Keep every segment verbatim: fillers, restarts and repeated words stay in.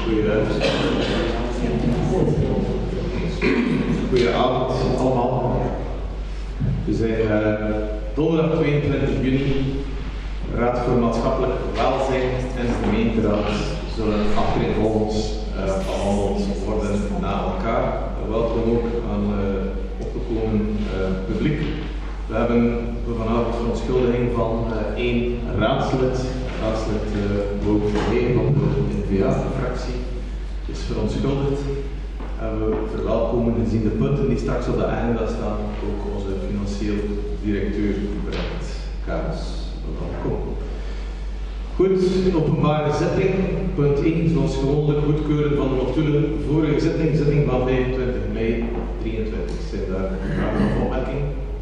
Goedenavond allemaal. We zijn uh, donderdag tweeëntwintig juni, Raad voor Maatschappelijk Welzijn en gemeenteraad zullen achtereenvolgens uh, behandeld worden na elkaar. Uh, welkom ook aan uh, opgekomen uh, publiek. We hebben voor vanavond verontschuldiging van uh, één raadslid, raadslid uh, Bouk Verheen van de N V A-fractie, is verontschuldigd. En we verwelkomen, gezien de punten die straks op de agenda staan, ook onze financieel directeur Brent Kaas. Welkom. Goed, openbare zitting. Punt één, zoals gewoonlijk goedkeuren van de notulen. Vorige zitting, zitting van vijfentwintig mei drieëntwintig. Zijn daar vragen of opmerkingen?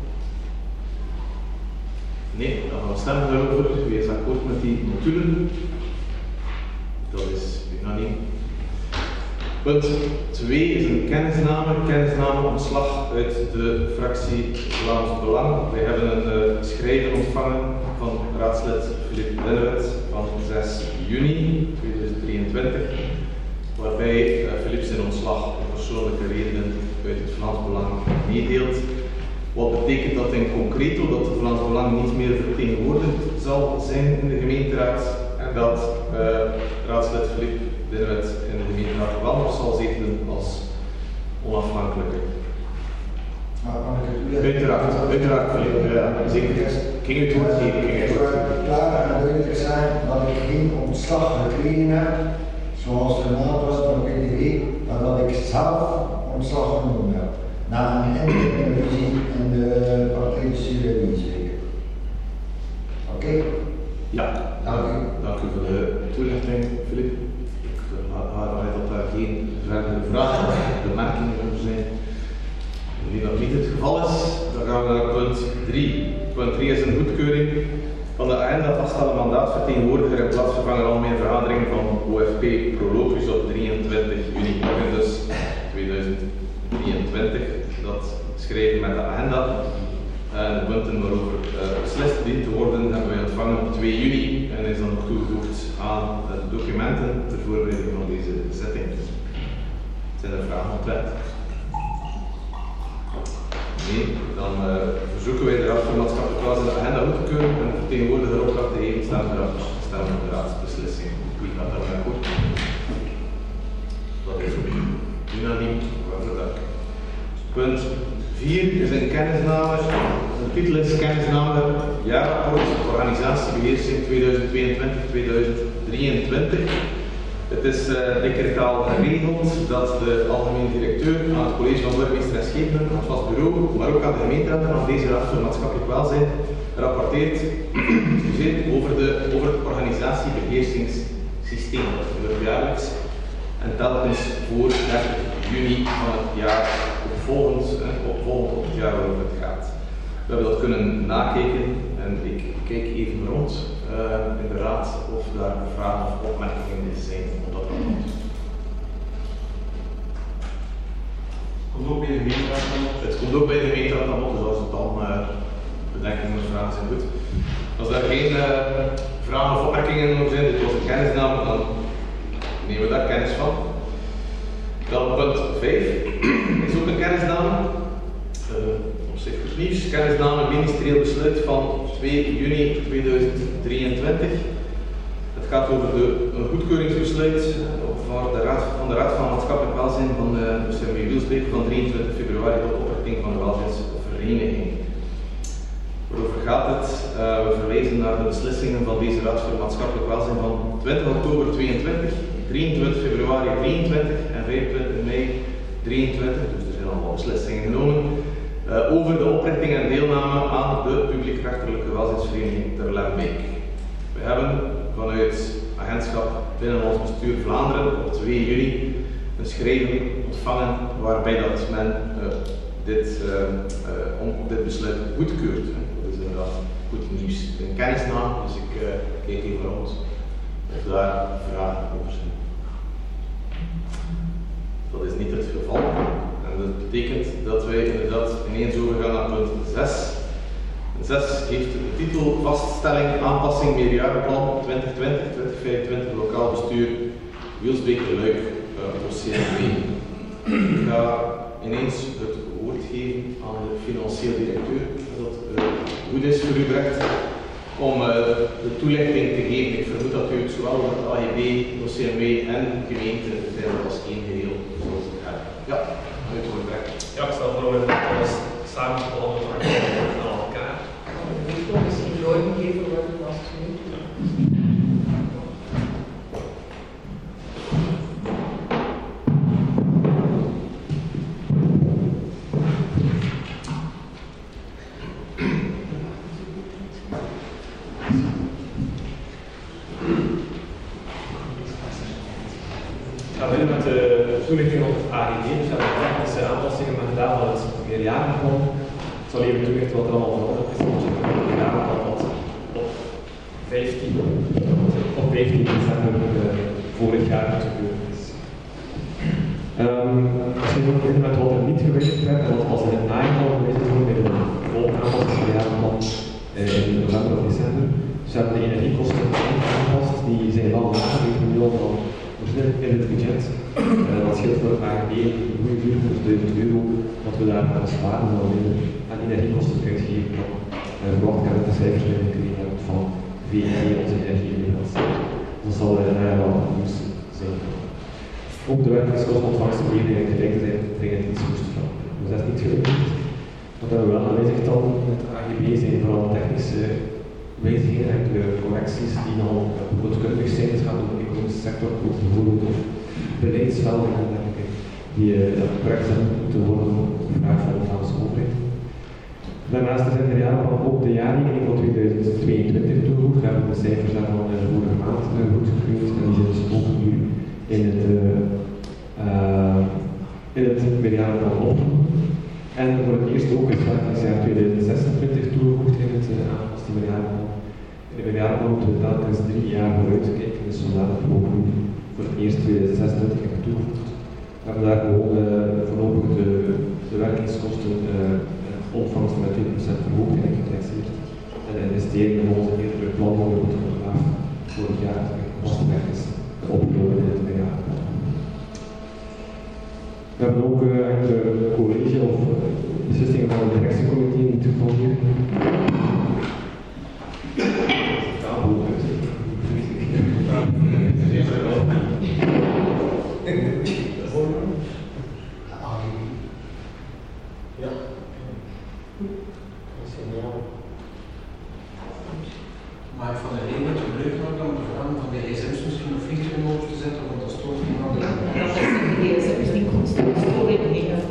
Nee, dan gaan we stemmen daarover. Wie is akkoord met die notulen? Dat is unaniem. Punt twee is een kennisname, kennisname ontslag uit de fractie Vlaams Belang. Wij hebben een uh, schrijven ontvangen van raadslid Filip Linnewet van zes juni tweeduizend drieëntwintig, waarbij uh, Filip zijn ontslag om persoonlijke redenen uit het Vlaams Belang meedeelt. Wat betekent dat in concreto? Dat het Vlaams Belang niet meer vertegenwoordigd zal zijn in de gemeenteraad en dat uh, raadslid Filip Linnewet in de gemeenteraad wel nog zal zetelen als onafhankelijke. Uiteraard, uiteraard Filip, ja, zeker. Ging u het woord geven? Het zou klaar en duidelijk zijn dat ik geen ontslag gekregen heb, zoals vermeld was door P D W, maar dat ik zelf ontslag genomen heb. Na een interne ruzie in de partijbestuur in Wiesweken. Oké? Okay? Ja, dank u. Dank u voor de toelichting, Filip. Ik haal uit dat daar geen verdere vragen of bemerkingen over zijn. Indien dat niet het geval is, dan gaan we naar punt drie. Punt drie is een goedkeuring van de agenda vaststellen mandaat vertegenwoordiger en plaatsvervanger algemene vergadering van O F P Prolocus op drieëntwintig juni, dus tweeduizend drieëntwintig. Dat schrijven met de agenda. En de punten waarover uh, beslist dient te worden hebben wij ontvangen op twee juni en is dan ook toegevoegd aan de documenten ter voorbereiding van deze zitting. Zijn er vragen omtrent? Nee, dan uh, verzoeken wij de Raad voor Maatschappelijk Welzijn de agenda goed te keuren en de vertegenwoordiger opdracht te geven stemmen stemmen op de raadsbeslissing. Wie gaat daar akkoord? Dat is ook unaniem. Waarvoor dank. Punt vier is een kennisname. De titel is kennisname jaarrapport organisatiebeheersing tweeduizend tweeëntwintig tot tweeduizend drieëntwintig. Het is uh, decretaal geregeld dat de algemeen directeur aan het college van burgemeester en schepenen, aan het vast bureau, maar ook aan de gemeenteraad en aan deze raad voor maatschappelijk welzijn rapporteert over, de, over het organisatiebeheersingssysteem. Dat gebeurt jaarlijks en telkens voor dertig juni van het jaar opvolgend, opvolgend op het jaar waarover het gaat. We hebben dat kunnen nakijken en ik kijk even rond uh, in de raad of daar vragen of opmerkingen zijn op dat rapport. Komt ook bij de gemeenteraad aan bod? Het komt ook bij de gemeenteraad aan bod, dus als het dan uh, bedenkingen of vragen zijn, goed. Als er geen uh, vragen of opmerkingen over zijn, dit was een kennisname, dan nemen we daar kennis van. Dan punt vijf is ook een kennisname. Uh, op zich goed nieuws. Kennisname ministerieel besluit van twee juni tweeduizend drieëntwintig. Het gaat over de, een goedkeuringsbesluit van de, raad, van de Raad van Maatschappelijk Welzijn van de C M W Wielsbeek van drieëntwintig februari tot oprichting van de welzijnsvereniging. Waarover gaat het? Uh, we verwijzen naar de beslissingen van deze Raad voor Maatschappelijk Welzijn van twintig oktober tweeëntwintig, drieëntwintig februari drieëntwintig en vijfentwintig mei drieëntwintig, dus er zijn allemaal beslissingen genomen, uh, over de oprichting en deelname aan de publiekrechtelijke welzijnsvereniging ter Lembeek. We hebben vanuit agentschap binnen ons bestuur Vlaanderen op twee juni een schrijven ontvangen waarbij dat men uh, dit, uh, uh, om, dit besluit goedkeurt. Dat is inderdaad goed nieuws. Een kennisnaam, dus ik uh, kijk even rond of daar vragen over zijn. Dat is niet het geval. En dat betekent dat wij inderdaad ineens overgaan naar punt zes. zes heeft de titel vaststelling aanpassing meerjarenplan twintig twintig tot twintig vijfentwintig lokaal bestuur Wielsbeek-Luik, uh, O C M W. Ik ga ineens het woord geven aan de financieel directeur, als dat uh, goed is voor u, Brecht, om uh, de toelichting te geven. Ik vermoed dat u het zowel met A G B, O C M W en gemeente uiteindelijk als één geheel zoals het gaat. Ja, het woord, Brecht. Ja, ik stel voor dat we alles samen behandelen aan elkaar. Ik wil misschien doorgegeven worden als het nu. We beginnen met de toelichting op het A G B. Dus we hebben technische aanpassingen gedaan van het meerjarenplan. Ik zal even toelichten wat er allemaal veranderd is. Dus het meerjarenplan wat op vijftien, op vijftien december uh, vorig jaar gebeurd is. Um, als we nu beginnen met wat er niet gewijzigd werd en wat als in het najaar gewijzigd wordt bij de volgende aanpassing van het meerjarenplan uh, in november of december. Dus we hebben de energiekosten aangepast, die zijn wel lager dan in het budget. Uh, dat scheelt voor het A G B een goede vierhonderdduizend euro, wat we daar gaan sparen dan minder aan energiekosten uitgeven. Dan uh, verwacht ik dat de cijfers die gekregen hebben van V E T, onze energieleverancier. Dat zal uh, najaar wel nieuws zijn. Ook de werkingskostenontvangstbeheer gelijk te zijn dringend iets moest veranderen. Dus dat is niet gelukt. Wat hebben we wel aanwezig dan met het A G B zijn vooral technische wijzigingen en de correcties die dan goedkundig zijn. Het gaat om de economische sector, bijvoorbeeld of beleidsvelden en dergelijke, die uh, correct zijn moeten worden gevraagd van de Vlaamse overheid. Daarnaast zijn er jaren ook de jaarrekening van tweeduizend tweeëntwintig toegevoegd. We hebben de cijfers daarvan uh, vorige maand uh, goedgekeurd en die zijn dus ook nu in het, uh, uh, in het meerjarenplan opgenomen. En voor het eerst ook het werkingsjaar tweeduizend zesentwintig toegevoegd in het uh, aangepaste meerjarenplan. In het meerjarenplan moeten we telkens drie jaar vooruit kijken, dus vandaar dat we ook nu voor het eerst tweeduizend zesentwintig hebben toegevoegd. We hebben daar gewoon uh, voorlopig de, de werkingskosten uh, ontvangst met twee procent verhoogd en geïndexeerd. En de investeringen in onze eerdere plannen voor de fotograaf vorig jaar vastgelegd is opgenomen in het meerjarenplan. We hebben ook uh, enkele college of beslissingen van het directiecomité moeten volgen. Tafel uit. Ja. Maar van de reden dat je gebruik maakt om te veranderen van de gsm's misschien op vliegtuigmodus te zetten, want dat stoort niet aan de Dat is de gsm's die constant storing heeft.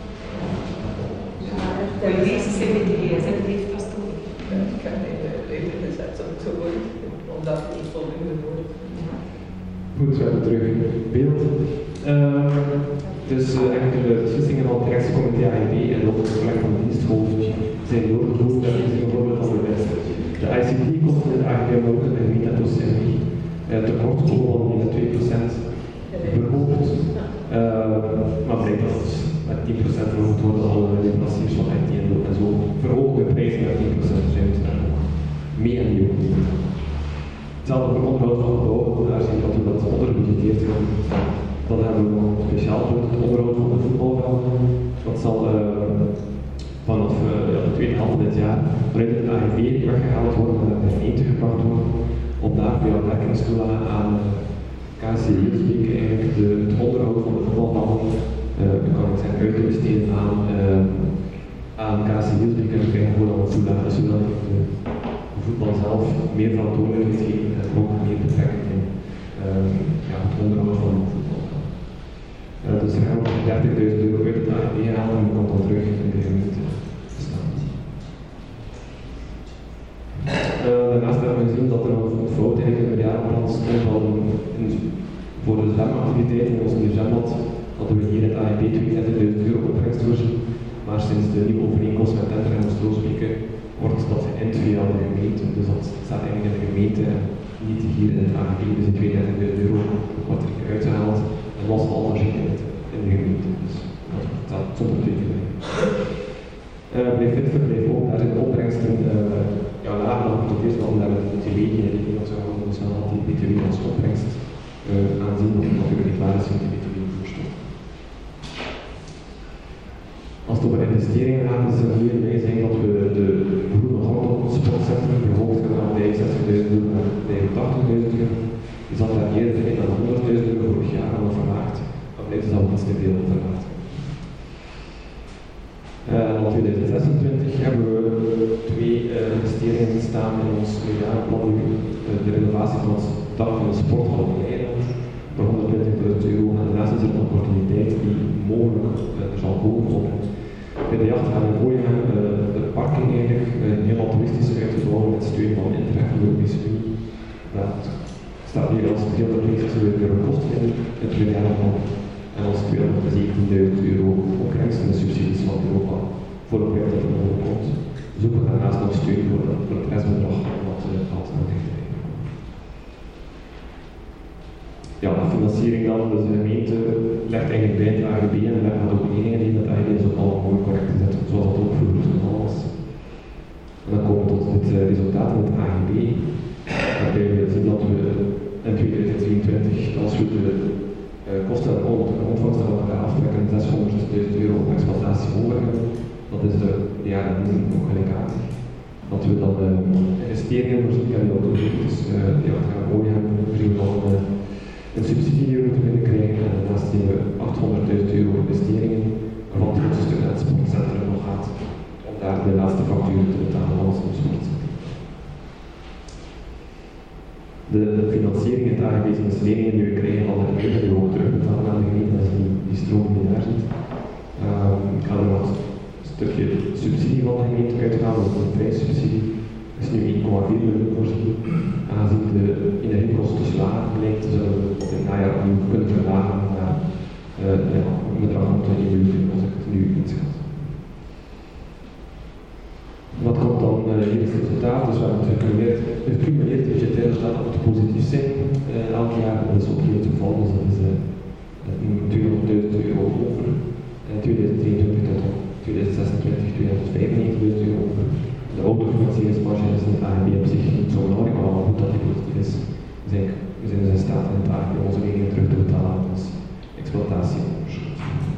Bij de meeste zijn de gsm die heeft vast storing. Ik heb mijn leven gezet om te worden, omdat het niet voldoende wordt. Goed, we hebben terug beeld. Uh, dus uh, enkele beslissingen van het directiecomité A G B en ook het overleg van de diensthoofd zijn doorgevoerd met deze voorbeeld van de wet. De I C T-kosten in de A G B hebben ook in de gemeente en O C M W uh, tekort komen van twee procent verhoogd. Uh, maar blijkt dat het met tien procent verhoogd worden alle leveranciers van I T en zo verhogen de prijzen met tien procent zijn we daar ook mee en die ook niet. Hetzelfde voor onderhoud van gebouwen, daar zien we dat we dat onderbudgeteerd hebben. Dan hebben we nog een speciaal punt, het onderhoud van de voetbalvelden. Dat zal uh, vanaf uh, ja, de tweede helft van dit jaar vanuit het A G B weggehaald worden en naar de gemeente gebracht worden. Om daar via werkingstoelagen aan K C Hielsbeek eigenlijk de, het onderhoud van de voetbalvelden uh, kan ik zeggen uit te besteden aan, uh, aan K C Hielsbeek en we krijgen gewoon al een toelage zodat de voetbal zelf meer verantwoordelijkheid geven en ook meer betrekking in uh, ja, het onderhoud van de voetbal. Uh, dus er gaan we dertigduizend euro uit het A G B halen en die komt dan terug in de gemeente te staan. Uh, daarnaast hebben we gezien dat er nog een fout in het meerjarenplan stond van voor de zwemactiviteiten in ons nieuw zwembad hadden we hier in het A G B tweeëndertigduizend euro opbrengst voorzien, maar sinds de nieuwe overeenkomst met Enter en Oost-Roosbeke wordt dat geïnd via de gemeente, dus dat staat eigenlijk in de gemeente en niet hier in het A G B, dus in tweeëndertigduizend euro wordt er uitgehaald en was al voorzien in, in de gemeente, dus dat staat zonder tekening. Uh, bij Fitver bleef ook, daar zijn de opbrengsten uh, ja, lager dan gemotiveerd, want we hebben de B T W die in rekening zou houden, dus dan had die B T W als opbrengst uh, aanzien dat het natuurlijk niet waar is met die vitamine voerstof. Als het over investeringen gaat, is er hier mee zijn dat we de groene handel sportcentrum verhoogd hebben van vijfenzestigduizend euro naar vijfentachtigduizend euro. Die zat daar eerder in dan honderdduizend euro vorig jaar al verlaagd. Dat blijft dus al iets te veel verlaagd. Uh, in twintig zesentwintig hebben we twee uh, investeringen staan in ons medianenplan. Uh, de renovatie van het dak van de sporthal in Nederland voor honderdtwintigduizend euro. En daarnaast is er een opportuniteit die mogelijk uh, er zal komen om bij de jacht gaan we gooien uh, de parking eigenlijk uh, helemaal toeristisch uit te bouwen met steun van Interreg en de Europese Unie. Dat staat hier als driehonderdvijftig euro kosten in het medianenplan. En als tweehonderdzeventienduizend euro opbrengsten de subsidies van Europa voor het project dat er mogelijk komt. Zoeken we daarnaast nog steun voor, voor het restbedrag wat uh, gaat aanrichten. Ja, de financiering dan, dus de gemeente legt eigenlijk bij het A G B en legt dat ook meningen in. Dat A G B is ook al mooi correct gezet, zoals dat ook vroeger het geval was. En dan komen we tot het uh, resultaat van het A G B. Waarbij we zien dat we in tweeduizend drieëntwintig, als we de uh, kosten en ontvangsten van elkaar aftrekken, zeshonderdduizend euro op exploitatie over hebben. Dat is de jaren ook gelijkaardig. Dat we dan uh, investeringen voorzien, ja, die al doorgeeft. Dus uh, ja, het gaan we mooi hebben, voorzien we dan uh, een subsidie die we moeten binnenkrijgen. En daarnaast zien we achthonderdduizend euro investeringen, waarvan het grootste stuk naar het sportcentrum nog gaat, om daar de laatste facturen te betalen van ons sportcentrum. De, de financiering in het A G B's investeringen die we krijgen van de gemeente, die we ook terugbetalen aan de gemeente, dat is die, die stroom die daar zit. Uh, ik ga er wat een stukje subsidie van de gemeente uitgaan, dat is een prijssubsidie. Dat is nu één komma vier miljoen voorzien. Aangezien de energiekosten dus lager blijkt, zullen we in het najaar opnieuw kunnen verlagen naar uh, ja, een bedrag van één miljoen, als ik het nu inschat. Wat komt dan uh, hier het resultaat? Dus we hebben het gecumuleerd, het gecumuleerd budgetair resultaat dat moet positief zijn uh, elk jaar. Dat is ook hier het geval, dus dat is uh, tweehonderdduizend euro over. En tweeduizend drieëntwintig tot tweeduizend zesentwintig tweehonderdvijfennegentigduizend euro over. De autofinancieringsmarge is in het A G B op zich niet zo belangrijk, maar wel goed dat die positief is. We zijn, we zijn dus in staat in het A G B onze rekening terug te betalen aan ons exploitatieonderschot.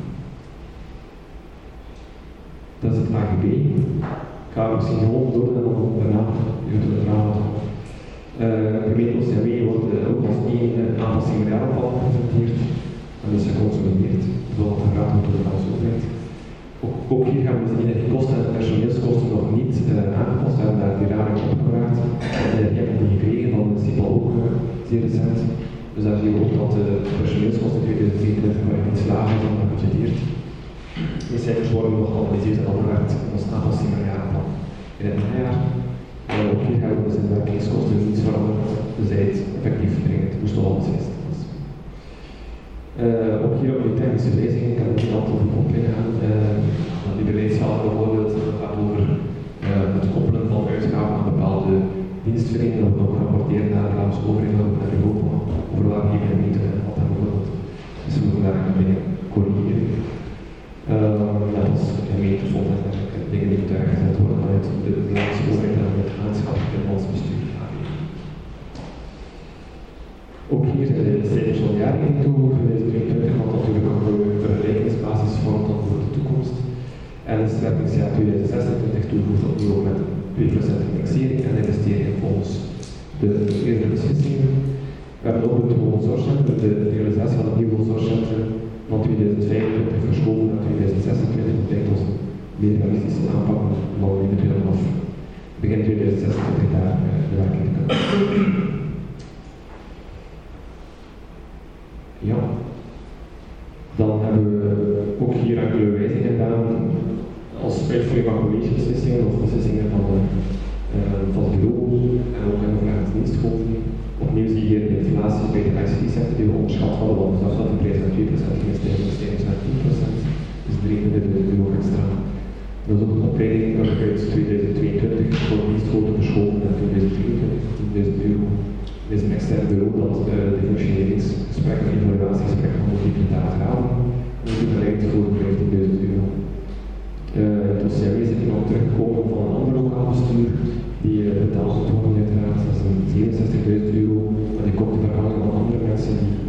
Dat is het A G B. Ik ga misschien gewoon door en dan daarna uit het verhaal. Uh, gemeente O C M W wordt uh, ook als één uh, aanpassing medianenplan gepresenteerd en dus geconsolideerd, zoals het gevraagd wordt door de Vlaamse overheid. Ook, ook hier gaan we de energiekosten en personeelskosten nog niet uh, aangepast, we hebben daar die rading opgevraagd. Uh, die hebben die gekregen van het CIPAL ook uh, zeer recent. Dus daar zie je ook dat de personeelskosten in tweeduizend drieëntwintig maar iets lager zijn dan gebudgeteerd. De cijfers worden nog geanalyseerd en opgewerkt in ons aanpassing van jarenplan. In het najaar, en ook hier hebben we dus in de werkingskosten niets veranderd, dus hij het effectief dringend moest al alles is. Uh, ook hier op de technische wijzigingen kan ik een aantal van opgaan. Uh, die beleidsraad bijvoorbeeld gaat over uh, het koppelen van uitgaven aan bepaalde dienstverleningen, dat we ook rapporteren naar de Vlaamse overheid en naar Europa, over waar die gemeente en wat bijvoorbeeld. Dus we moeten daar een beetje corrigeren. Uh, net als gemeentefonds en dergelijke dingen die moeten uitgezet worden vanuit de Vlaamse overheid en het aanschap in ons bestuur. Ook hier zijn de cijfers van de jaarrekening toegevoegd voor deze tweeëntwintig, wat natuurlijk ook een vergelijkingsbasis vormt dan voor de toekomst. En het werkingsjaar tweeduizend zesentwintig toegevoegd opnieuw met twee procent indexering en investeringen volgens de eerder beslissingen. We hebben ook het woonzorgcentrum, de realisatie van het nieuwe woonzorgcentrum van tweeduizend vijfentwintig verschoven naar tweeduizend zesentwintig. Dat lijkt ons een meer realistische aanpak, maar we eventueel vanaf begin tweeduizend zesentwintig daar de werking te kunnen. Ja, dan hebben we ook hier enkele wijzigingen gedaan als uitvoering van collegebeslissingen of beslissingen van, de, uh, van het bureau en ook in overleg met diensthoofden. Opnieuw zie je hier de inflatie bij de I C T-sector die we onderschat hadden, want we dachten dat de prijs naar twee procent ging stijgen, de stijging naar tien procent, dus drieënvijftigduizend euro extra. Dat is ook een opleiding uit tweeduizend tweeëntwintig voor diensthoofden verschoven naar tweeduizend drieëntwintig, tienduizend euro. Dit is een extern bureau dat uh, de functioneringsgesprekken en evaluatiegesprekken van de diputaat raden moet begeleid voor vijftienduizend euro. Uh, het O C M W is nog teruggekomen van een ander lokaal bestuur die uh, betaald moet worden uiteraard, dat is een zevenenzestigduizend euro, maar die komt te verhangen van andere mensen die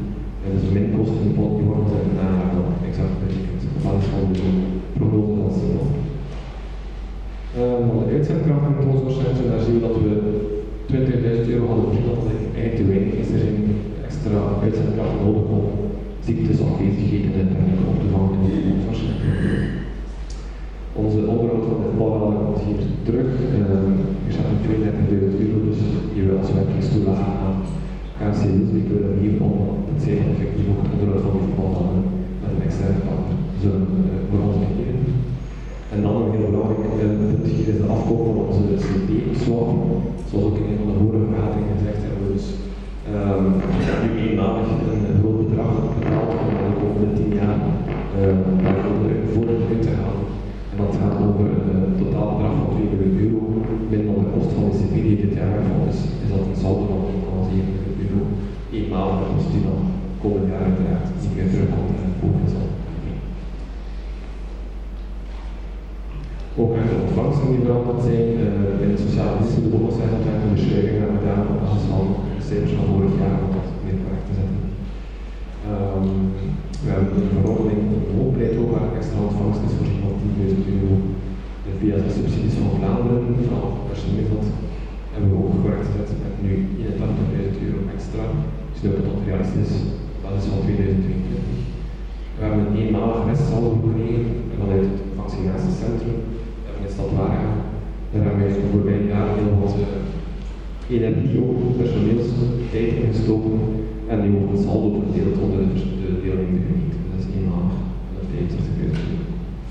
kracht nodig om ziektes, afwezigheden en dergelijke op te vangen in de woonzorg. Onze onderhoud van dit pand komt hier terug. Uh, er staat nu tweeëndertigduizend euro, dus die we als werkingstoelage aan K C L's willen hier om het zij effectief ook het onderhoud van dit pand met een externe partner zullen uh, voor ons beginnen. En dan een heel belangrijk punt hier is de afkoop van onze C D-swap. Zoals ook in een van de vorige vergaderingen gezegd hebben we dus um, nu eenmalig een, een groot bedrag betaald om de komende tien jaar daarvoor uh, voor uit te halen. En dat gaat over een uh, totaal bedrag van twee miljoen euro. Binnen op de kosten van de C D die dit jaar wegvalt is, is dat een saldo van één komma zeven miljoen euro. Eenmalige kost die dan komend jaar uiteraard niet meer terugkomt en boven zal. Ook uit de ontvangsten die veranderd zijn. Uh, in het sociale dienst in de bonuscijfer zijn we beschrijvingen gedaan op basis van de cijfers van vorig jaar om dat meer correct te zetten. Um, we hebben een verordening op de hoogbereid ook waar extra ontvangst is voorzien van tienduizend euro. En via de subsidies van Vlaanderen, van personeel dat hebben we ook correct gezet met nu eenentachtigduizend euro extra. Dus nu dat het realistisch is, dat is van tweeduizend tweeëntwintig. We hebben een eenmalig restsaldo gekregen vanuit het vaccinatiecentrum in de stad Waregem. Daar hebben wij de voorbije jaren heel wat energie ook personeelstijd ingestoken en die ook een saldo verdeeld onder de, de deelnemende gemeente. Dat is eenmalig en vijfenzestigduizend euro.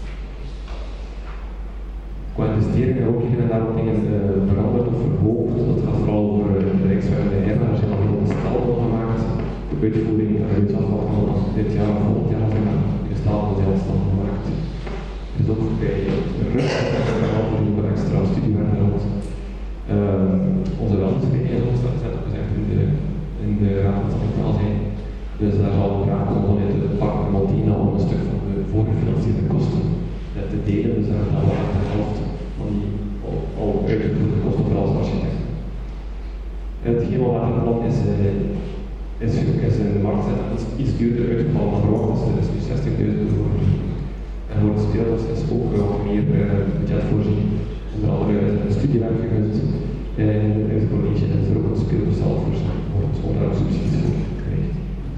Qua investeringen ook hier en daar wat dingen uh, veranderd of verhoogd. Dat gaat vooral over uh, de Rijksweg en de Herna. Daar zijn al heel veel stallen gemaakt. De uitvoering en de uitafval van dit jaar of volgend jaar zijn de stallen zelfstandig gemaakt. Dus ook bij de rust en de extra studiewerk rond uh, onze welzijnsvereniging, dat is ook gezegd in de, in de raad van het zijn. Dus daar zal we graag komen vanuit de partner Maltina om een stuk van de voorgefinancierde kosten te delen. Dus daar gaan we aan de helft van die al, al uitgevoerde kosten voor als architect. Het hemelwaterplan is, uh, is, is in de markt iets, iets duurder uitgevallen dan verwacht, dus er is nu zestigduizend euro. En voor het speelbus is ook wat meer uh, budget voorzien. Onder andere een studiewerk gegund. En in het college is er ook een speelbus zelf voorzien, om daar ook subsidies voor te krijgen.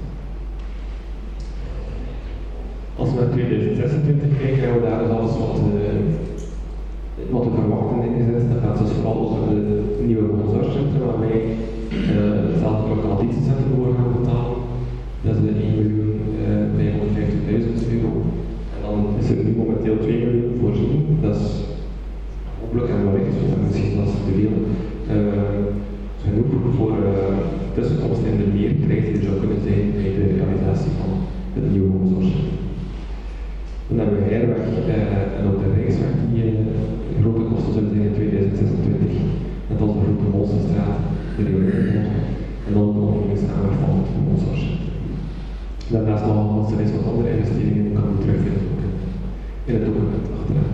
Als we naar tweeduizend zesentwintig kijken, hebben we daar dus alles wat, uh, wat we verwachten in gezet. Dat gaat dus vooral over de nieuwe woonzorgcentrum, waar wij uh, hetzelfde lokalitatiecentrum voor gaan betalen. Dat is de één miljoen vijfhonderdvijftigduizend euro. Dan is er nu momenteel twee miljoen voorzien, dat is hopelijk en wellicht, dus dat misschien lastig te delen, uh, genoeg voor uh, tussenkomst in de meerprijs die er zou kunnen zijn bij de realisatie van het nieuwe woonzorg. Dan hebben we Heirweg uh, en ook de Rijksweg die uh, grote kosten zullen zijn in tweeduizend zesentwintig, net als de Grote Molsenstraat, de Rijksweg en dan de omgevingskamer van het woonzorg. Daarnaast nog wat er is wat andere investeringen kan u terugvinden in het document achteraan.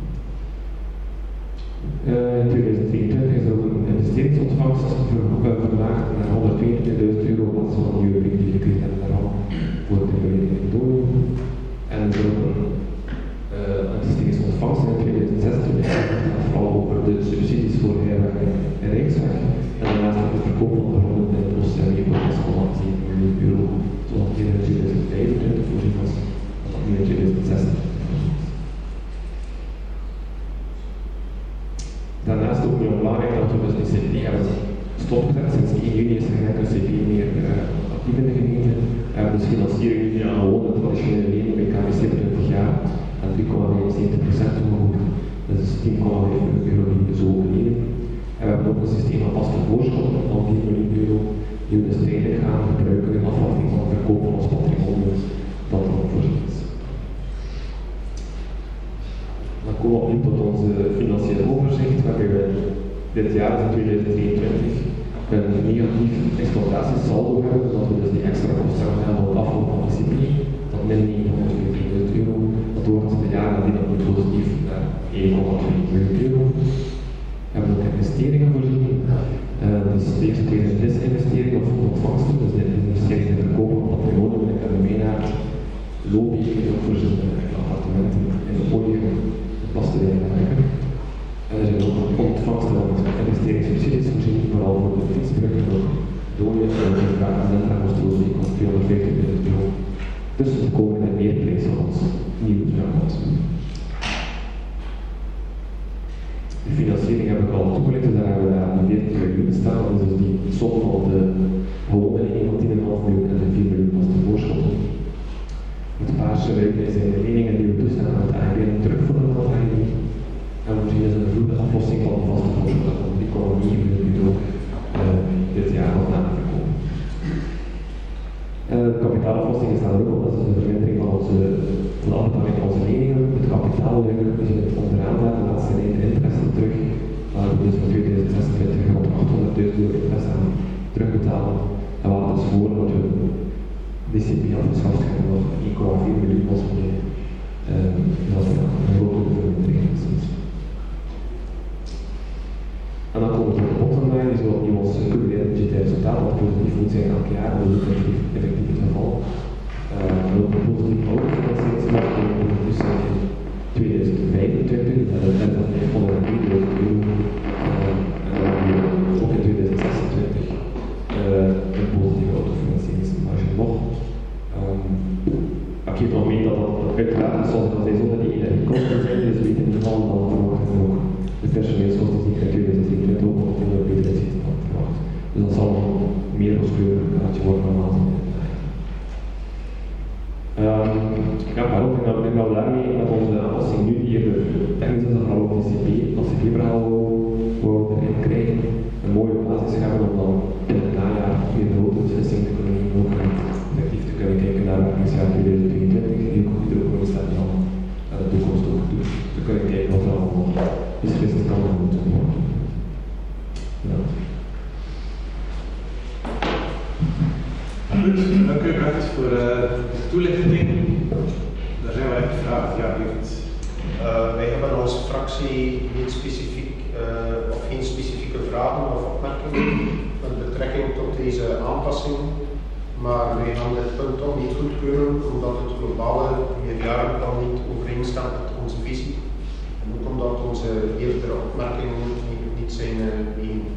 Uh, in tweeduizend drieëntwintig is er ook een investeringsontvangst verlaagd naar honderdtweeëntwintigduizend euro op basis van de nieuwe wijk die we gekregen hebben daarvan voor de verlening door. En er is ook een uh, investeringsontvangst in tweeduizend zesentwintig, vooral over de subsidies voor Heirweg en Rijksweg. En daarnaast ook de verkoop van de ronden in het Oost-Servië voor zes komma zeven miljoen euro. Zoals het in tweeduizend vijfentwintig voorzien was, en dat nu in tweeduizend zesentwintig voorzien is. Daarnaast ook heel belangrijk dat we dus de C D hebben stopgezet. Sinds één juni is er geen enkele C D meer uh, actief in de gemeente. We hebben dus financiering nu aan gewoon de traditionele lening bij K W zevenentwintig jaar aan drie komma vijfenzeventig procent omhoog. Dat is tien komma vijf euro die we zo lenen. En we hebben ook een systeem van vaste voorschotten van vier miljoen euro. Die we dus tijdelijk gaan gebruiken in afwachting van het verkoop van ons patrimonium dat er ook voorzien is. Dan komen we opnieuw tot onze financiële overzicht, waarbij we dit jaar, in tweeduizend drieëntwintig, een negatief exploitatiesaldo hebben, dat we dus die extra kosten hebben van het afloop van de C P, dat min negenhonderdveertigduizend euro, dat wordt de jaren nadien dat nu positief naar één komma twee miljoen euro. We hebben ook investeringen voorzien. Uh, dus de eerste twee zijn disinvesteringen of ontvangsten, dus de investering in het verkopen van patrimonium in de Meenaard, lobby ook voor zijn appartementen in de podium, de plasterij en dergelijke. En er zijn ook ontvangsten van investeringssubsidies voorzien, vooral voor de fietsbrug en ook dode centra kosteloos die kost tweehonderdvijftigduizend euro. Tussen te komen en meer prijs van ons nieuwe aanbod. De financiering heb ik al toegelicht, dus daar hebben we daar veertig miljoen staan. Dat is dus die som van de gewone lening van tien komma vijf miljoen en de vier miljoen vaste voorschotten. Het paarse luik zijn de leningen die we toestaan aan het A G B en terugvoeren van het A G B. En we zien dus een vloede aflossing van de vaste voorschotten van de economie nu ook uh, dit jaar nog na te komen. Uh, de kapitaalaflossing staat er ook op, dat is de vermindering van, onze, van de afbetaling van onze leningen. Het kapitaalluik, we zien het onderaan daar, de laatste lijn de interesse terug, waar we dus van tweeduizend zesentwintig rond achthonderdduizend euro interesse aan terugbetalen. En waar dus voor dat we D C P afgeschaft hebben nog één komma vier miljoen was van die. Uh, dat is een grote vermindering. En dan komen we op de bottomline, die zo opnieuw ons cumulaire budgetair resultaat, wat positief moet zijn elk jaar, dat is ook effectief het geval. Uh, we lopen positief ook financieringsmarkt, dus in tweeduizend vijfentwintig, dat is net van vijfhonderdduizend euro. Uh, en dan hebben we ook in tweeduizend zesentwintig uh, een positieve autofinancieringsmarge nog. Um, ik geef nog mee dat dat uiteraard soms dat zij zo dat die energiekosten zijn, dus we weten in ieder geval dat we verwachten ook de personeelskosten die in tweeduizend zevenentwintig ook nog in de betere uitzicht verwacht. Dus dat zal nog meer rooskleurig kaartje worden normaal. Um, ja, maar ook en dan we daarmee met onze aanpassing nu hier technisch is dat we ook D C P, als C P-verhaal erin krijgen, een mooie basis hebben om dan in het najaar weer de grote beslissingen te kunnen nemen, ook effectief te kunnen kijken naar werkingsjaar tweeduizend tweeëntwintig, die ook de commissaris dan naar de toekomst ook toe, te kunnen kijken wat er allemaal beslist kan en moet worden. Ja. Goed, dank u bedankt voor uh, de toelichting. Daar zijn we echt gevraagd. Ja, heeft. Uh, wij hebben als fractie niet specifiek, uh, of geen specifieke vragen of opmerkingen met betrekking tot deze aanpassing, maar wij gaan dit punt toch niet goedkeuren omdat het globale meerjarenplan niet overeenstemt met onze visie en ook omdat onze eerdere opmerkingen niet, niet zijn uh, meegenomen.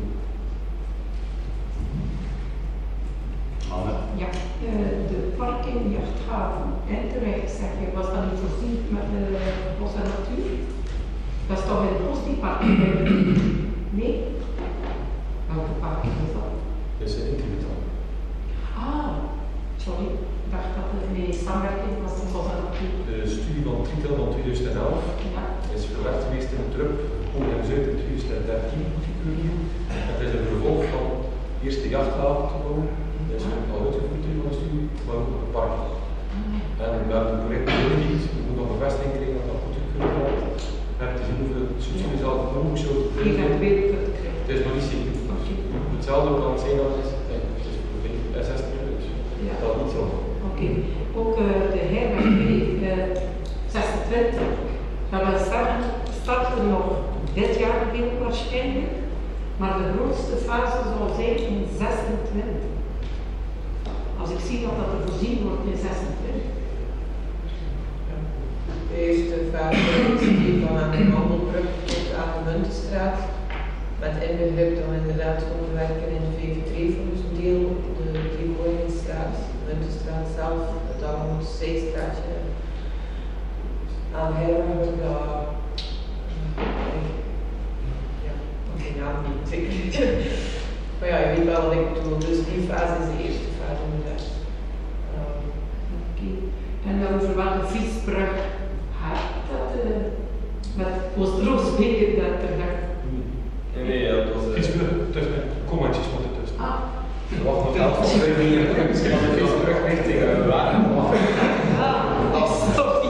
Ja, de parking, jachthaven en terecht zeg je, was dat niet voorzien met de bos en natuur? Dat is toch in het bos die parking? Nee? Welke parking is dat? Dat is een intimiteit. Ah, sorry, ik dacht dat het nee, samenwerking was in bos en natuur. De studie van Tritel van tweeduizend elf ja. is verwerkt geweest in Trup, Hoog en Zuid in tweeduizend dertien goedgekeurd. Het is een vervolg van eerst de jachthaven te bouwen. Dat is al uitgevoerd van de studie, maar ook een park. En we hebben een project ingediend, we moeten nog bevestiging krijgen dat dat goed gekeurd wordt. We hebben te zien hoeveel de subsidies al genoeg zou krijgen. Het is nog niet zeker. Hetzelfde kan het zijn dat het is voor de zestig minuten. Dat niet zo. Oké, okay. Ook uh, de herberg uh, zesentwintig, dat wil zeggen, starten nog dit jaar heel waarschijnlijk, maar de grootste fase zal zijn in zesentwintig. Als ik zie dat dat er voorzien wordt in zesentwintig. De eerste fase is die van aan de Wandelbrug tot aan de Muntenstraat. Met inbegrip dan inderdaad onderwerken in de V V twee voor dus een deel, de Driekoningenstraat, de Muntenstraat zelf, het Allemond Zijstraatje. Aan Herberg, dat. Ja, oké, okay, naam niet zeker. Maar ja, je weet wel wat ik bedoel, dus die fase is de eerste fase inderdaad. Um, Oké, okay. En over welke fietsbrug gaat dat uh, met Oost-Roosbeek dat er gaat? Nee, nee, dat was de fietsbrug tussen, kommetjes moeten tussen. Ah. Er wacht nog geld van twee miljoen, misschien als de fietsbrug richting Waren. Ah, sorry.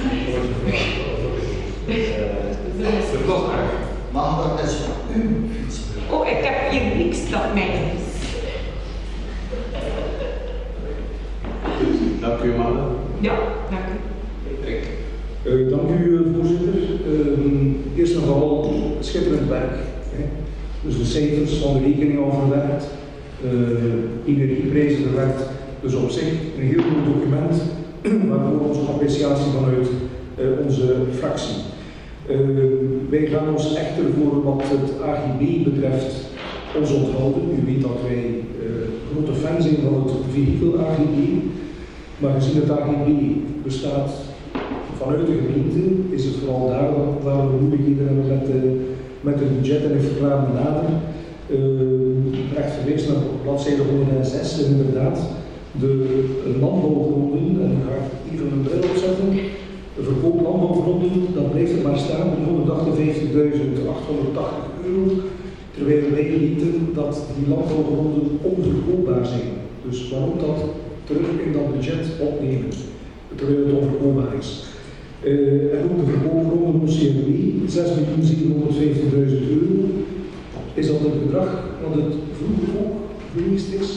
De Plasbrug. Mag dat is uw fietsbrug? Oh, ik heb hier niks dat mij is. Dank u, Made. Ja, dank u. Rick. Uh, dank u, voorzitter. Uh, eerst en vooral schitterend werk. Hè. Dus de cijfers van de rekening al verwerkt, uh, energieprijzen verwerkt. Dus op zich een heel goed document, waarvoor onze appreciatie vanuit uh, onze fractie. Uh, wij gaan ons echter voor wat het A G B betreft ons onthouden. U weet dat wij uh, grote fan zijn van het vehikel A G B. Maar gezien het A G B bestaat vanuit de gemeente, is het vooral daar waar we moeilijkheden hebben met, de, met het budget en ik verklaar me nader. Uh, recht verwezen naar bladzijde honderdzes en inderdaad de landbouwgronden, en ik ga even een bril opzetten, de verkoop landbouwgronden, dan blijft het maar staan op honderdachtenvijftigduizend achthonderdtachtig euro, terwijl wij weten dat die landbouwgronden onverkoopbaar zijn. Dus waarom dat terug in dat budget opnemen, terwijl het onverkoopbaar is. Uh, en ook de verkoopgronden O C M W, zes miljoen zevenhonderdvijftigduizend euro. Is dat het bedrag wat het vroeger ook geweest is?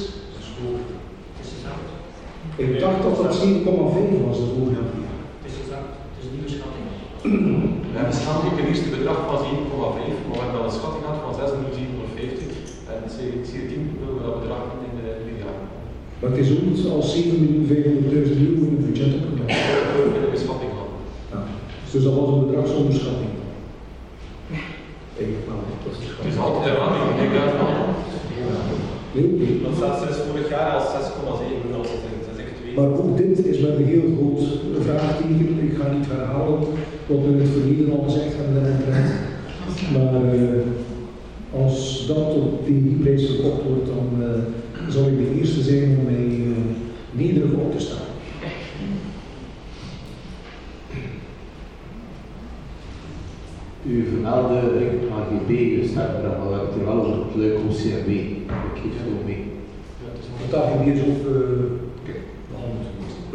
Ik dacht dat dat zeven komma vijf was. Dat het is exact, het is een nieuwe schatting. We hebben schatting het eerste bedrag van zeven komma vijf, maar we hebben wel een schatting gehad van zes miljoen zevenhonderdvijftig en sindsdien willen we dat bedrag in de drie jaar. Maar het is ook niet als zeven miljoen vijfhonderdduizend euro in het budget opgenomen. We hebben een schatting gehad. Ja. Dus dat was een bedragsonderschatting. Het is altijd een raming, ik denk dat wel. Dat staat sinds vorig jaar als zes komma zeven als het is. Maar ook dit is met een heel groot vraagteken. Ik ga niet herhalen wat we in het verleden al gezegd hebben daarnet. Maar uh, als dat op die prijs verkocht wordt, dan uh, zal ik de eerste zijn om mij uh, nederig op te staan. U vermeldde A G B, dus staat er wel het wel over het leuk O C M W. Ik geef veel mee. Het A G B is ook behandeld.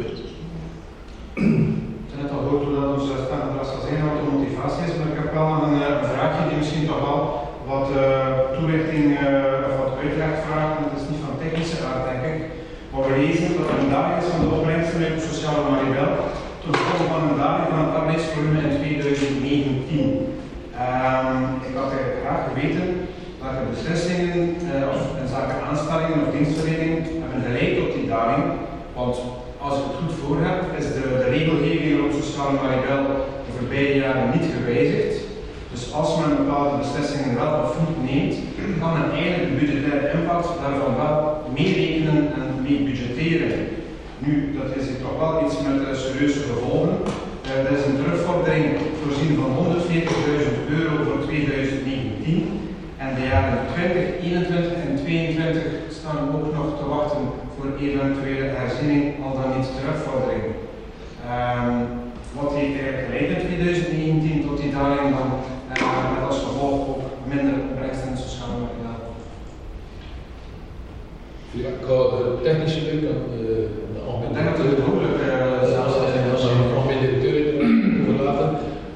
Ik heb net al gehoord hoe dat onze standaard zal zijn, wat de motivatie is, maar ik heb wel een, een vraagje die misschien toch wel wat uh, toelichting uh, of wat uitleg vraagt, en dat is niet van technische aard, denk ik. Maar we lezen dat er een daling is van de opleidingsverlening op sociale maribel tot gevolg van een daling van het arbeidsvolume in tweeduizend negentien. Um, ik had eigenlijk graag geweten welke beslissingen uh, of in zaken aanstellingen of dienstverlening hebben geleid tot die daling. Want als ik het goed voor heb, is de, de regelgeving op sociale maribel de voorbije jaren niet gewijzigd. Dus als men bepaalde beslissingen wel of niet neemt, kan men eigenlijk de budgettaire impact daarvan wel meerekenen en mee budgetteren. Nu, dat is toch wel iets met uh, serieuze gevolgen. Uh, dat is een terugvordering voorzien van honderdveertigduizend euro voor tweeduizend negentien. En de jaren twintig, eenentwintig en tweeëntwintig staan ook nog te wachten voor eventuele herziening, al dan niet terugvordering. Um, wat heeft eigenlijk geleid in tweeduizend negentien tot die daling dan, uh, met als gevolg ook minder opbrengst in het sociale markt? Ja, ik ga de technische link aan de Ik denk dat het mogelijk is. Nog mijn directeur overlaten.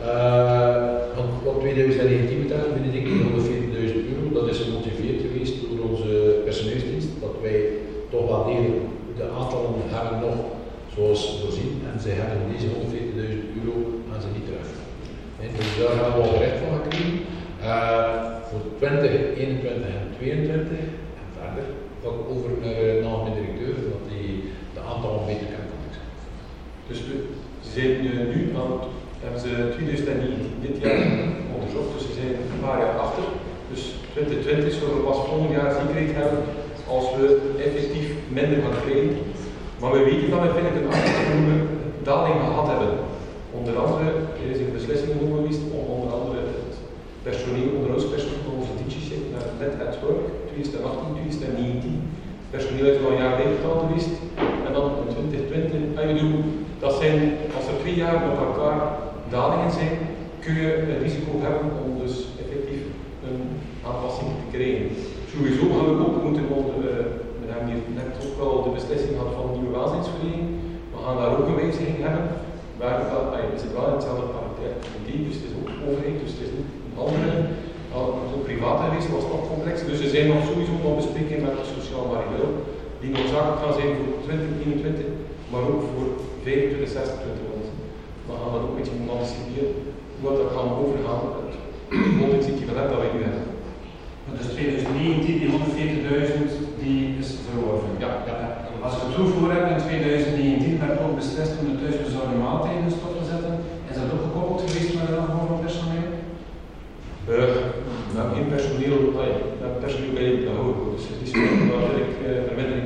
Want wat tweeduizend negentien betreft vind ik honderdveertigduizend euro, dat is gemotiveerd geweest door onze personeelsdienst, dat wij toch wel degelijk de aantallen hebben nog zoals voorzien en zij hebben deze honderdveertigduizend euro aan ze niet terug. En dus daar hebben we al recht van gekregen. Uh, voor twintig, eenentwintig en tweeëntwintig en verder ga ik over naar, naar mijn directeur, dat die de aantallen beter kan contexten. Dus we zijn nu aan, hebben ze tweeduizend negentien dit jaar onderzocht, dus ze zijn een paar jaar achter. Dus twintig twintig zullen we pas volgend jaar zekerheid hebben als we effectief minder gaan krijgen. Maar we weten dat we vind ik een aantal daling gehad hebben. Onder andere, er is een beslissing over geweest om onder andere het personeel, onderhoudspersoneel van onze dienstjes naar net het werk, tweeduizend achttien, tweeduizend negentien. Het personeel is al een jaar bijbetaald geweest. En dan in twintig twintig, en we doen, dat zijn, als er twee jaar op elkaar dalingen zijn, kun je het risico hebben om dus effectief een aanpassing te krijgen. Sowieso gaan we ook moeten, uh, we hebben hier net ook wel de beslissing gehad van de nieuwe welzijnsverlening. We gaan daar ook een wijziging hebben. Maar we zitten wel in hetzelfde paritair idee, dus het is ook overheid, dus het is niet een andere. Ook privaat geweest was nog complex. Dus er zijn nog sowieso nog besprekingen met het sociaal maribel, die noodzakelijk gaan zijn voor twintig eenentwintig, maar ook voor vijfentwintig zesentwintig. We gaan dat ook een beetje moeten anticiperen, hoe dat gaan overgaan met het mondexiquivalent dat we nu hebben. Dus tweeduizend negentien, die honderdveertigduizend, die is verworven. Ja, ja. Als we toevoer hebben in tweeduizend negentien, werd ook beslist om de thuisbezorgde maaltijden in stop te zetten. Is dat ook gekoppeld geweest met een afbouw van personeel? Uh, we hebben geen personeel, nee, we hebben personeel bij de hoog, dus het is niet zo dat ik uh, vermindering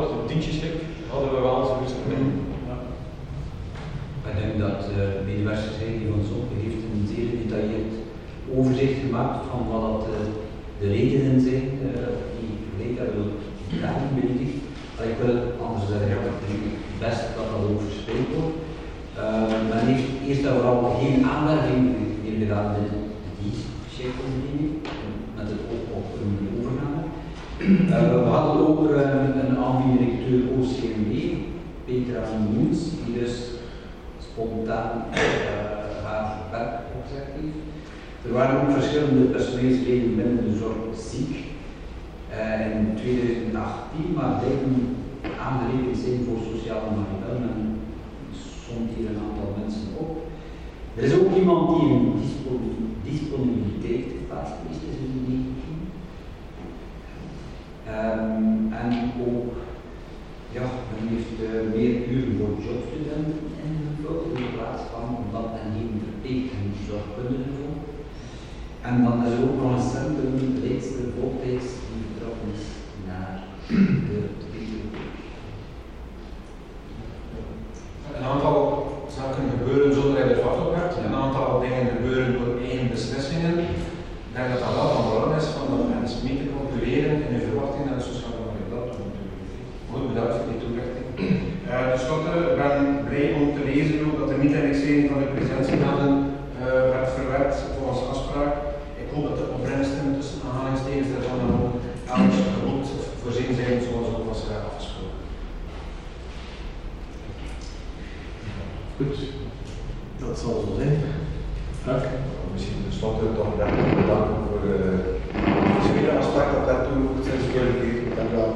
zo'n tientjeslik, hadden we wel zoiets kunnen. Ja. Ik denk dat uh, bij de Westerse van Zonke heeft een zeer gedetailleerd overzicht gemaakt van wat dat, uh, de redenen zijn uh, die gelijk hebben gedaan benötigd. Ik wil het anders zeggen, ja, ik denk het best dat dat ook verspreid wordt. Uh, men heeft eerst en vooral geen aanwerving meer gedaan in de dienstchefonderneming, met het oog op een overname. Uh, we hadden ook uh, een aanbieder-directeur O C M W, Petra Moens, die dus spontaan uh, haar werk opgezegd heeft. Er waren ook verschillende personeelsleden binnen de zorg ziek uh, in twintig achttien, maar blijven aangerekend zijn voor sociale maatregelen. Men somt hier een aantal mensen op. Er is ook iemand die een disponibiliteit geplaatst geweest is in negentien. Um, en ook, ja, men heeft uh, meer uren voor jobstudenten ingevuld in plaats van omdat men geen verplicht en zorgkundigen vond. En dan is er ook nog een centrum, leidster voltijds, die vertrokken is naar de tweede. Een aantal zaken gebeuren zonder dat je er vat op hebt. Een aantal dingen gebeuren door eigen beslissingen. Ik denk dat dat wel van belang is van dat mensen mee te concurreren in hun verwachtingen en zo gaan we dat doen. Goed, bedankt voor die toelichting. Uh, Ten slotte, ik ben blij om te lezen ook dat de niet-indexering van de presentiegelden uh, werd verwerkt volgens afspraak. Ik hoop dat de opbrengsten tussen aanhalingstekens daarvan dan ook elders geboekt of voorzien zijn zoals ook was uh, afgesproken. Goed, dat zal zo zijn. Frank? Misschien tenslotte toch bedanken voor uh, het tweede aspect dat daartoe goed is gegeven. Dank u wel.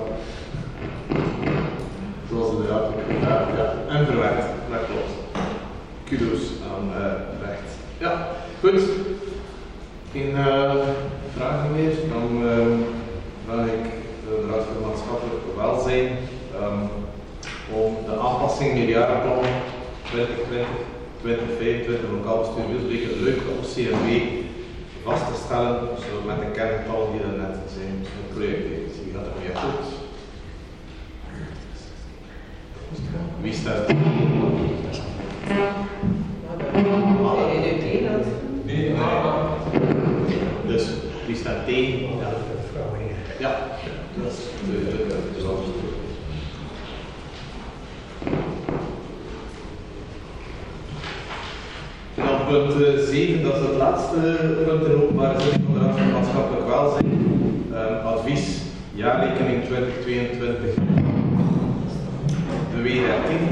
Zoals inderdaad ook gevraagd, ja. En verwerkt, dat klopt. Kudos aan uh, recht. Ja, goed. Geen uh, vragen meer? Dan uh, vraag ik de Raad voor Maatschappelijk Welzijn um, om de aanpassing meerjarenplan twintig twintig tot twintig vijfentwintig lokaal bestuur Wilsbeke Leuke op C M W vast te stellen, zo met de kerngetallen die er net zijn geprojecteerd. Wie gaat er mee akkoord? Wie staat er? Nee, dus wie staat tegen? Ja, ja. Dat is de En op punt zeven, dat is het laatste punt in openbare zitting van de Raad van Maatschappelijk Welzijn. Um, advies, jaarrekening twintig tweeëntwintig, de W dertien.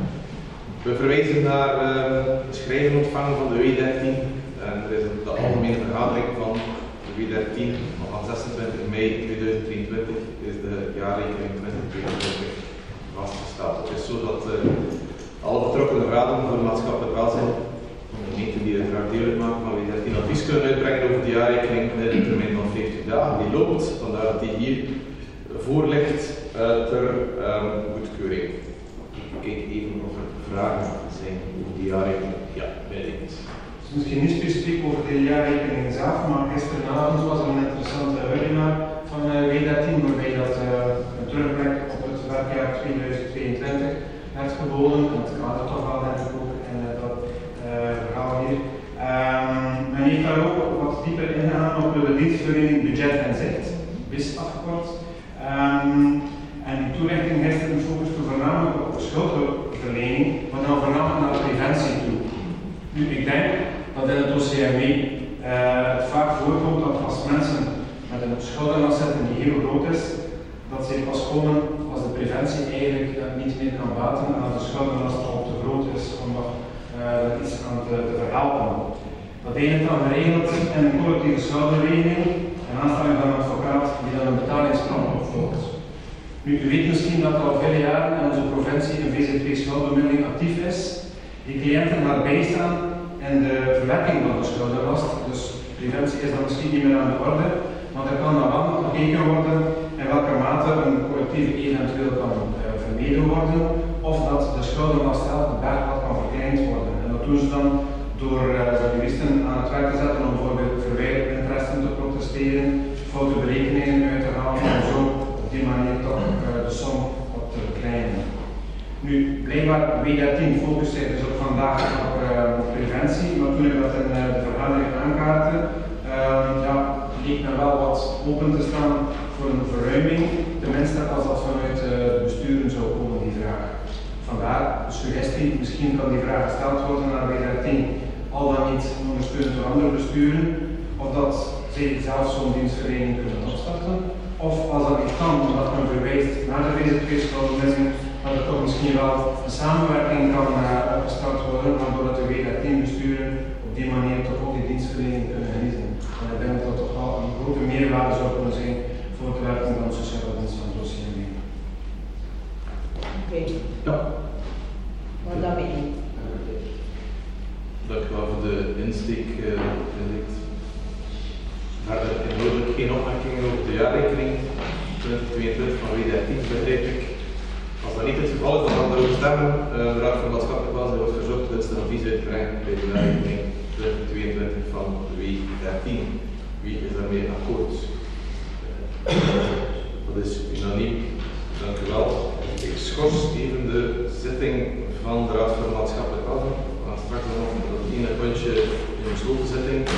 We verwijzen naar uh, de schrijven ontvangen van de W dertien. En er is de algemene vergadering van de W dertien van zesentwintig mei tweeduizend drieëntwintig is de jaarrekening twintig tweeëntwintig vastgesteld. Het is zo dat uh, alle betrokkenen raden voor maatschappelijk welzijn, de gemeenten die uiteraard deel uitmaken van W dertien, advies kunnen uitbrengen over de jaarrekening in een termijn van vijftig dagen. Die loopt, vandaar dat die hier voor ligt uh, ter um, goedkeuring. Ik kijk even of er vragen zijn over die jaarrekening. Ja, bij de Misschien niet specifiek over de jaarrekening zelf, maar gisteravond was er een interessante webinar van uh, W dertien waarbij dat uh, een terugblik op het werkjaar tweeduizend tweeëntwintig werd geboden. En het kader toch wel denk ik ook in uh, dat uh, verhaal hier. Um, men heeft daar ook wat dieper ingegaan op de dienstverlening budget en zicht, B I S afgekort. Um, en die toelichting gisteren focuste voornamelijk op de schuldverlening, maar dan voornamelijk naar preventie toe. Nu, ik denk dat in het O C M W uh, het vaak voorkomt dat als mensen met een schuldenlast zitten die heel groot is, dat ze pas komen als de preventie eigenlijk uh, niet meer kan baten en dat de schuldenlast al te groot is om nog uh, iets aan te, te verhelpen. Dat ene dan geregeld in een collectieve schuldenregeling, een aanstelling van een advocaat die dan een betalingsplan opvolgt. Nu, u weet misschien dat al vele jaren in onze provincie een V Z W-schuldenmiddeling actief is, die cliënten daarbij staan in de verwerking van de schuldenlast. Dus preventie is dan misschien niet meer aan de orde, maar er kan dan wel nog gekeken worden in welke mate een collectieve eventueel kan uh, vermeden worden, of dat de schuldenlast zelf de bergpad kan verkleind worden. En dat doen ze dan door uh, de juristen aan het werk te zetten om bijvoorbeeld verwijderde interesten te protesteren, foute berekeningen uit te halen en zo op die manier toch uh, de som wat uh, Nu, blijkbaar W dertien focust zich dus op vandaag op uh, preventie, maar toen ik dat in uh, de vergadering aankaartte, uh, ja, leek me wel wat open te staan voor een verruiming, tenminste als dat vanuit uh, de besturen zou komen, die vraag. Vandaar de suggestie, misschien kan die vraag gesteld worden naar W dertien, al dan niet ondersteund door andere besturen, of dat zij zelf zo'n dienstverlening kunnen opstarten, of als dat niet kan, omdat men verwijst naar de V Z W-schuldenmissing, dat er toch misschien wel een samenwerking kan uh, opgestart worden, waardoor dat de W dertien besturen op die manier toch ook die dienstverlening kunnen geniezen. En ik denk dat dat toch wel een grote meerwaarde zou kunnen zijn voor de werking van de sociale dienst van het dossier. Oké. Ja. Wat dat weet ik. Dank u wel voor de insteek. Uh, Verder inhoudelijk geen opmerkingen over de jaarrekening twintig tweeëntwintig van W dertien, begrijp ik. Als dat niet het geval is, dan gaan we erover stemmen. Uh, de Raad van Maatschappelijk Welzijn wordt verzocht het een advies uit te brengen bij de jaarrekening twintig tweeëntwintig van W dertien. Wie is daarmee akkoord? Dat is unaniem. Dank u wel. Ik schors even de zitting van de Raad van Maatschappelijk Welzijn. We gaan straks nog dat ene puntje in de slotenzitting.